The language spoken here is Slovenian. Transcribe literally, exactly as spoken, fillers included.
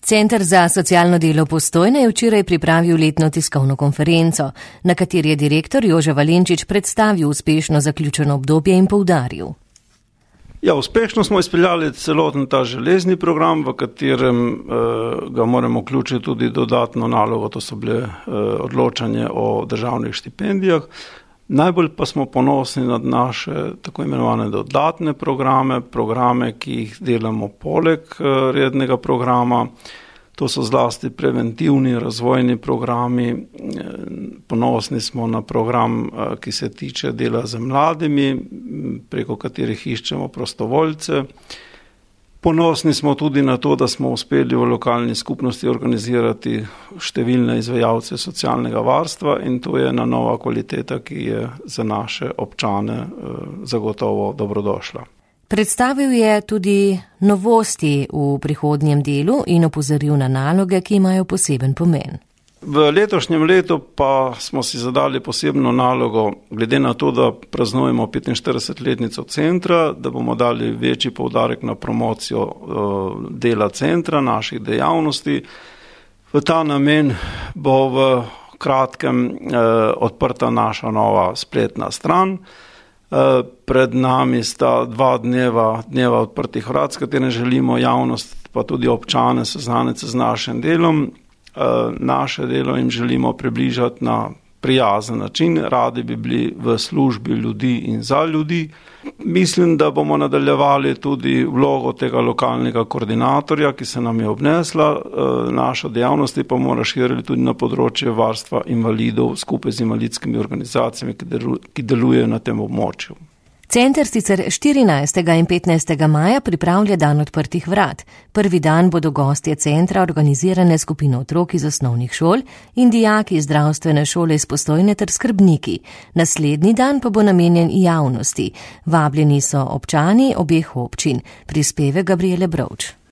Center za socialno delo Postojna je včeraj pripravil letno tiskovno konferenco, na kateri je direktor Jože Valenčič predstavil uspešno zaključeno obdobje in poudaril. Ja, uspešno smo izpeljali celoten ta železni program, v katerem eh, ga moramo vključiti tudi dodatno nalogo, to so bile eh, odločanje o državnih štipendijah. Najbolj pa smo ponosni nad naše tako imenovane dodatne programe, programe, ki jih delamo poleg rednega programa. To so zlasti preventivni, razvojni programi. Ponosni smo na program, ki se tiče dela z mladimi, preko katerih iščemo prostovoljce. Ponosni smo tudi na to, da smo uspeli v lokalni skupnosti organizirati številne izvajalce socialnega varstva in to je ena nova kvaliteta, ki je za naše občane zagotovo dobrodošla. Predstavil je tudi novosti v prihodnjem delu in opozoril na naloge, ki imajo poseben pomen. V letošnjem letu pa smo si zadali posebno nalogo, glede na to, da praznujemo petinštiridesetletnico centra, da bomo dali večji poudarek na promocijo dela centra, naših dejavnosti. V ta namen bo v kratkem odprta naša nova spletna stran. Pred nami sta dva dneva, dneva odprtih vrat, s katerim želimo javnost pa tudi občane seznaniti z našim delom. Naše delo jim želimo približati na prijazen način, radi bi bili v službi ljudi in za ljudi. Mislim, da bomo nadaljevali tudi vlogo tega lokalnega koordinatorja, ki se nam je obnesla. Naša dejavnosti pa bomo razširili tudi na področje varstva invalidov skupaj z invalidskimi organizacijami, ki delujejo na tem območju. Center sicer štirinajstega in petnajstega maja pripravlja dan odprtih vrat. Prvi dan bodo gostje centra organizirane skupine otrok iz osnovnih šol in dijaki iz zdravstvene šole iz Postojne ter skrbniki. Naslednji dan pa bo namenjen javnosti. Vabljeni so občani obeh občin. Prispevek Gabrijele Brovč.